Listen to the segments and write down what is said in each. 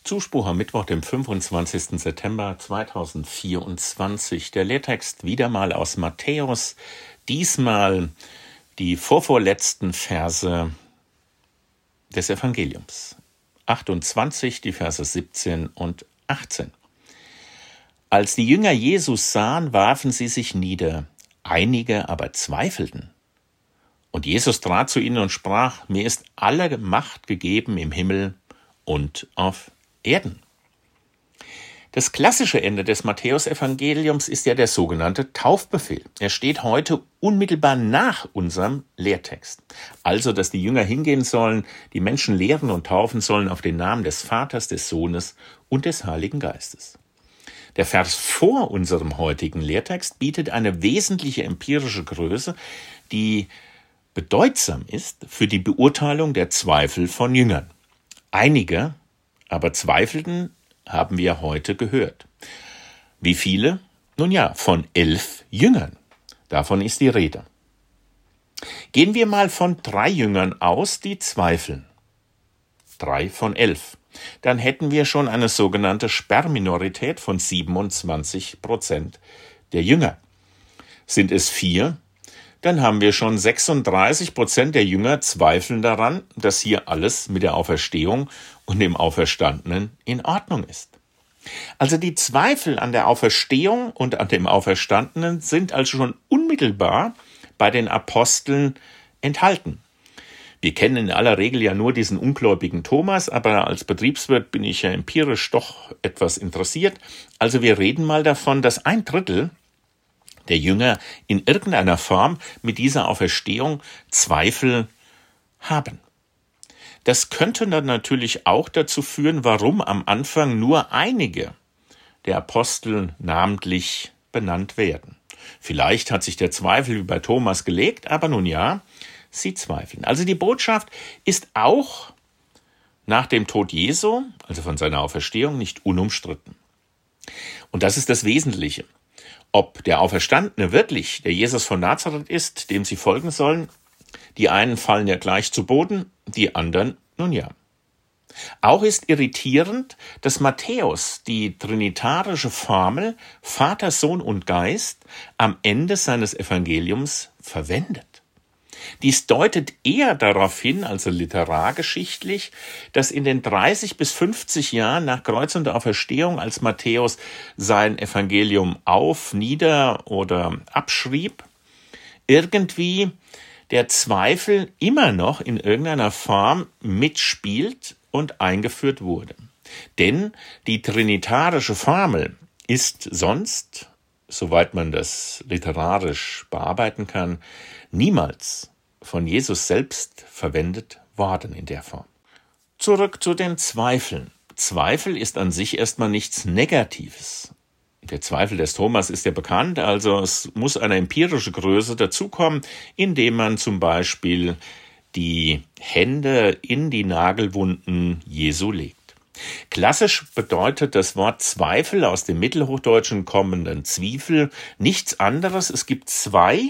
Zuspruch am Mittwoch, dem 25. September 2024. Der Lehrtext wieder mal aus Matthäus, diesmal die vorvorletzten Verse des Evangeliums. 28, die Verse 17 und 18. Als die Jünger Jesus sahen, warfen sie sich nieder, einige aber zweifelten. Und Jesus trat zu ihnen und sprach: Mir ist alle Macht gegeben im Himmel und auf Erden. Das klassische Ende des Matthäus-Evangeliums ist ja der sogenannte Taufbefehl. Er steht heute unmittelbar nach unserem Lehrtext. Also, dass die Jünger hingehen sollen, die Menschen lehren und taufen sollen auf den Namen des Vaters, des Sohnes und des Heiligen Geistes. Der Vers vor unserem heutigen Lehrtext bietet eine wesentliche empirische Größe, die bedeutsam ist für die Beurteilung der Zweifel von Jüngern. Einige aber zweifelten, haben wir heute gehört. Wie viele? Nun ja, von 11 Jüngern. Davon ist die Rede. Gehen wir mal von 3 Jüngern aus, die zweifeln. 3 von 11. Dann hätten wir schon eine sogenannte Sperrminorität von 27% der Jünger. Sind es 4? Dann haben wir schon 36% der Jünger zweifeln daran, dass hier alles mit der Auferstehung und dem Auferstandenen in Ordnung ist. Also die Zweifel an der Auferstehung und an dem Auferstandenen sind also schon unmittelbar bei den Aposteln enthalten. Wir kennen in aller Regel ja nur diesen ungläubigen Thomas, aber als Betriebswirt bin ich ja empirisch doch etwas interessiert. Also wir reden mal davon, dass 1/3 der Jünger in irgendeiner Form mit dieser Auferstehung Zweifel haben. Das könnte dann natürlich auch dazu führen, warum am Anfang nur einige der Apostel namentlich benannt werden. Vielleicht hat sich der Zweifel wie bei Thomas gelegt, aber nun ja, sie zweifeln. Also die Botschaft ist auch nach dem Tod Jesu, also von seiner Auferstehung, nicht unumstritten. Und das ist das Wesentliche. Ob der Auferstandene wirklich der Jesus von Nazareth ist, dem sie folgen sollen, die einen fallen ja gleich zu Boden, die anderen nun ja. Auch ist irritierend, dass Matthäus die trinitarische Formel Vater, Sohn und Geist am Ende seines Evangeliums verwendet. Dies deutet eher darauf hin, also literargeschichtlich, dass in den 30 bis 50 Jahren nach Kreuz und Auferstehung, als Matthäus sein Evangelium auf, nieder oder abschrieb, irgendwie der Zweifel immer noch in irgendeiner Form mitspielt und eingeführt wurde. Denn die trinitarische Formel ist sonst, soweit man das literarisch bearbeiten kann, niemals von Jesus selbst verwendet worden in der Form. Zurück zu den Zweifeln. Zweifel ist an sich erstmal nichts Negatives. Der Zweifel des Thomas ist ja bekannt, also es muss eine empirische Größe dazukommen, indem man zum Beispiel die Hände in die Nagelwunden Jesu legt. Klassisch bedeutet das Wort Zweifel aus dem Mittelhochdeutschen kommenden Zwiefel nichts anderes. Es gibt zwei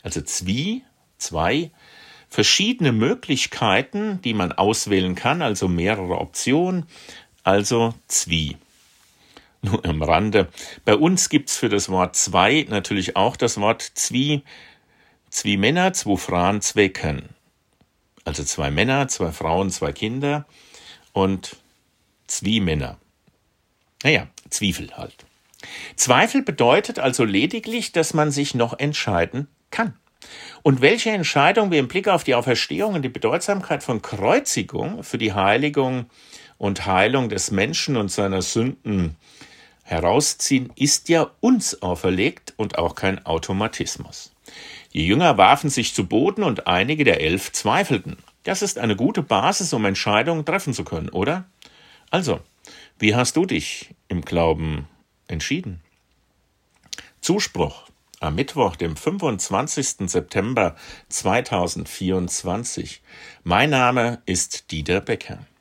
verschiedene Möglichkeiten, die man auswählen kann, also mehrere Optionen, also Zwie. Nur am Rande. Bei uns gibt's für das Wort zwei natürlich auch das Wort Zwie. Zwie Männer, 2 Frauen, 2 Können. Also 2 Männer, 2 Frauen, 2 Kinder und Zwie Männer. Naja, Zwiefel halt. Zweifel bedeutet also lediglich, dass man sich noch entscheiden kann. Und welche Entscheidung wir im Blick auf die Auferstehung und die Bedeutsamkeit von Kreuzigung für die Heiligung und Heilung des Menschen und seiner Sünden herausziehen, ist ja uns auferlegt und auch kein Automatismus. Die Jünger warfen sich zu Boden und einige der 11 zweifelten. Das ist eine gute Basis, um Entscheidungen treffen zu können, oder? Also, wie hast du dich im Glauben entschieden? Zuspruch am Mittwoch, dem 25. September 2024. Mein Name ist Dieter Becker.